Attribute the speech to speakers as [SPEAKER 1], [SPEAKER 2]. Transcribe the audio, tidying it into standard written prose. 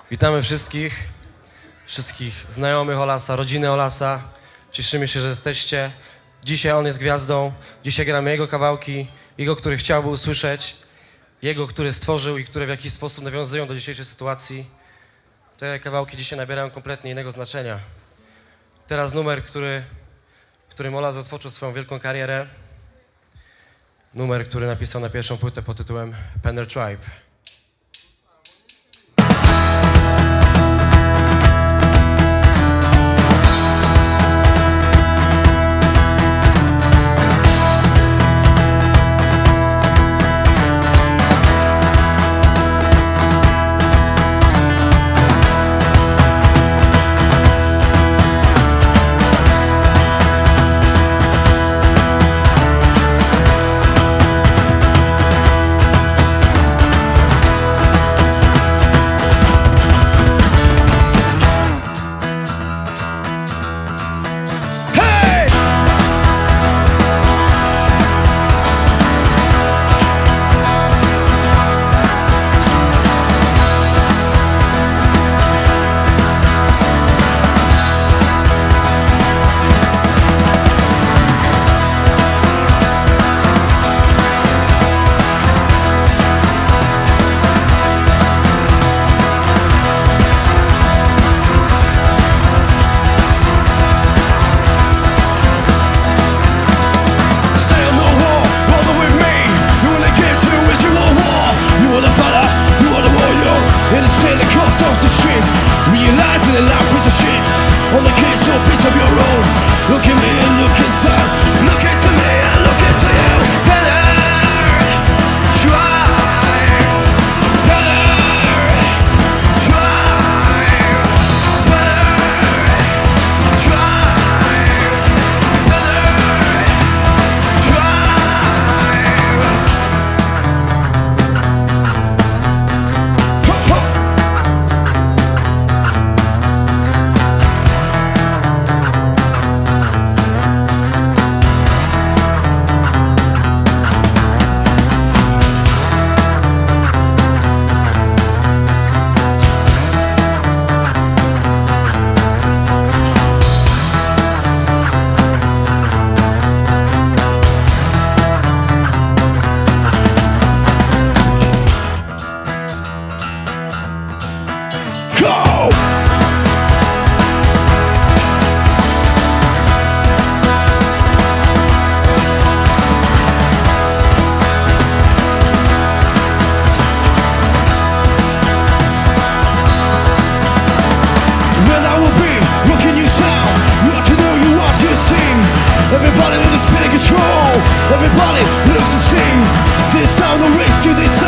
[SPEAKER 1] Witamy wszystkich znajomych Olasa, rodziny Olasa. Cieszymy się, że jesteście. Dzisiaj on jest gwiazdą. Dzisiaj gramy jego kawałki, jego, które chciałby usłyszeć, jego, które stworzył i które w jakiś sposób nawiązują do dzisiejszej sytuacji. Te kawałki dzisiaj nabierają kompletnie innego znaczenia. Teraz numer, w którym Olas rozpoczął swoją wielką karierę. Numer, który napisał na pierwszą płytę pod tytułem Penner Tribe.
[SPEAKER 2] On the case or piece of your own. Look at me and look inside. Look into me and look into you. Better try. Better try. Better try. Better try. Go! When I will be, what can you sound? What to do, you want to sing. Everybody with a spin in control. Everybody looks to sing. This sound, the race to this sound.